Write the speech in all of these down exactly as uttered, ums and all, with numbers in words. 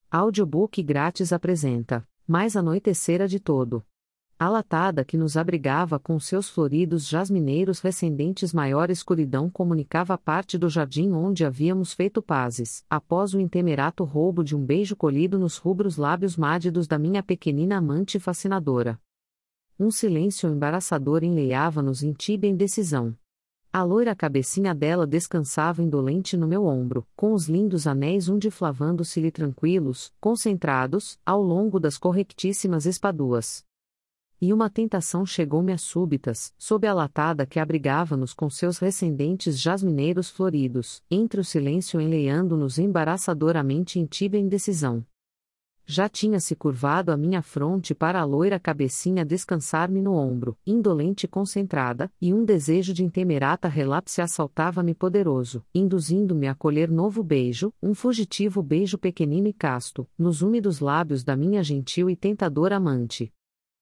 Audiobook grátis apresenta Mais Anoitecera de Todo. A latada que nos abrigava com seus floridos jasmineiros recendentes, maior escuridão comunicava parte do jardim onde havíamos feito pazes, após o intemerato roubo de um beijo colhido nos rubros lábios mádidos da minha pequenina amante fascinadora. Um silêncio embaraçador enleava-nos em tíbia indecisão. A loira cabecinha dela descansava indolente no meu ombro, com os lindos anéis undiflavando-se-lhe tranquilos, concentrados, ao longo das correctíssimas espaduas. E uma tentação chegou-me a súbitas, sob a latada que abrigava-nos com seus recendentes jasmineiros floridos, entre o silêncio enleando-nos embaraçadoramente em tíbia indecisão. Já tinha-se curvado a minha fronte para a loira cabecinha descansar-me no ombro, indolente e concentrada, e um desejo de intemerata relapse assaltava-me poderoso, induzindo-me a colher novo beijo, um fugitivo beijo pequenino e casto, nos úmidos lábios da minha gentil e tentadora amante.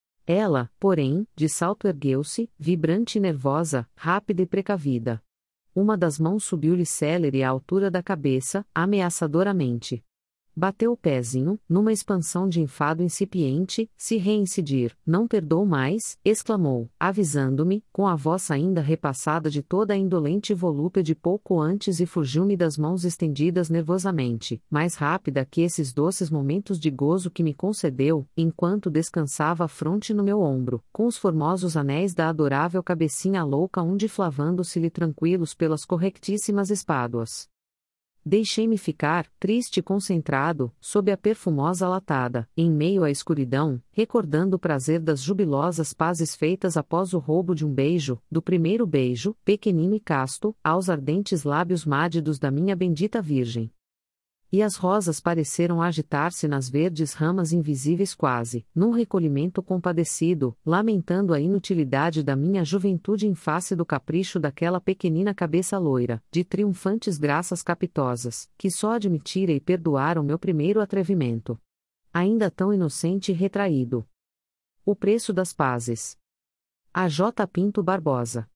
Ela, porém, de salto ergueu-se, vibrante e nervosa, rápida e precavida. Uma das mãos subiu-lhe célere à altura da cabeça, ameaçadoramente. Bateu o pezinho, numa expansão de enfado incipiente, se reincidir, não perdoo mais, exclamou, avisando-me, com a voz ainda repassada de toda a indolente volúpia de pouco antes, e fugiu-me das mãos estendidas nervosamente, mais rápida que esses doces momentos de gozo que me concedeu, enquanto descansava a fronte no meu ombro, com os formosos anéis da adorável cabecinha louca undiflavando-se-lhe tranquilos pelas correctíssimas espáduas. Deixei-me ficar, triste e concentrado, sob a perfumosa latada, em meio à escuridão, recordando o prazer das jubilosas pazes feitas após o roubo de um beijo, do primeiro beijo, pequenino e casto, aos ardentes lábios mádidos da minha bendita Virgem. E as rosas pareceram agitar-se nas verdes ramas invisíveis quase, num recolhimento compadecido, lamentando a inutilidade da minha juventude em face do capricho daquela pequenina cabeça loira, de triunfantes graças capitosas, que só admitira e perdoara o meu primeiro atrevimento. Ainda tão inocente e retraído. O preço das pazes. A J. Pinto Barbosa.